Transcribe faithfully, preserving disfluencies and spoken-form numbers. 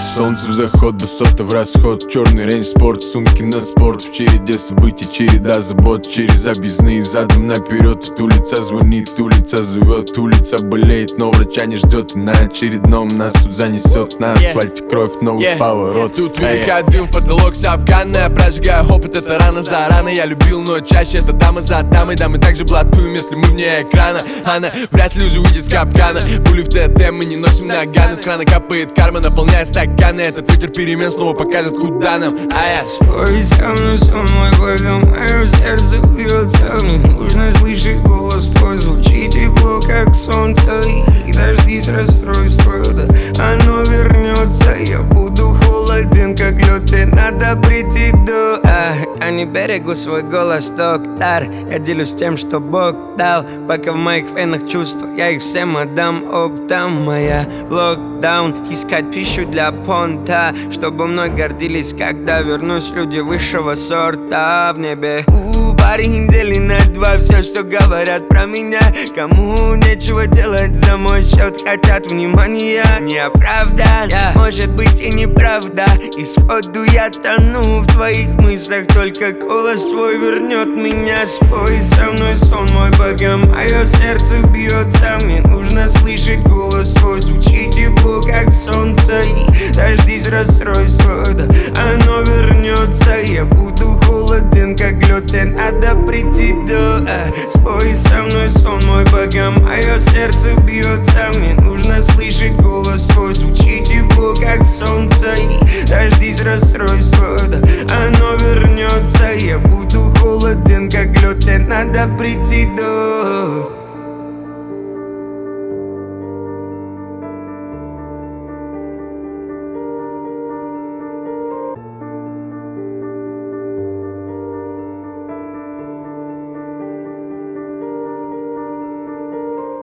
Солнце в заход, высота в расход. Черный рейндж спорт, сумки на спорт. В череде событий, череда забот. Через объездные задом наперед. Улица звонит, улица зовет. Улица болеет, но врача не ждет. И на очередном нас тут занесет. На асфальте кровь, новый yeah. поворот. Тут выдыхает дым в потолок с афгана. Прожигаю опыт, это рано за рано. Я любил, но чаще это дама за дамой. Да, мы также блатуем, если мы вне экрана. Она вряд ли уже выйдет с капкана. Пули в ТТ, мы не носим наганы. С крана капает карма, наполняя стаканы. Этот ветер перемен снова покажет, куда нам. А я спой со мной, сон мой богом. Мое сердце бьется. Мне нужно слышать голос твой. Звучит тепло, как солнце. И дождись расстройства, да оно вернется. Я буду холоден, как лед. И надо прийти до а, я не берегу свой голос, доктор. Я делюсь тем, что Бог дал. Пока в моих венах чувства, я их всем отдам оптом. Моя в локдаун. Искать пищу для понта, чтобы мной гордились, когда вернусь люди высшего сорта в небе. У парень дели на два все, что говорят про меня. Кому нечего делать за мой счет, хотят внимания. Не оправдан, yeah. Может быть и неправда. Исходу я тону в твоих мыслях. Только голос твой вернет меня. Спой со мной, сон мой богом. Мое сердце бьется. Мне нужно слышать голос твой. Звучит тепло, как солнце. И дождись расстройства, да оно вернется. Я буду холоден, как лед. И надо прийти до а, спой со мной, сон мой богом. Мое сердце бьется. Мне нужно слышать голос твой. Звучит тепло, как солнце. И дождись расстройства, да оно вернется. Я буду холоден, как лед. И надо прийти до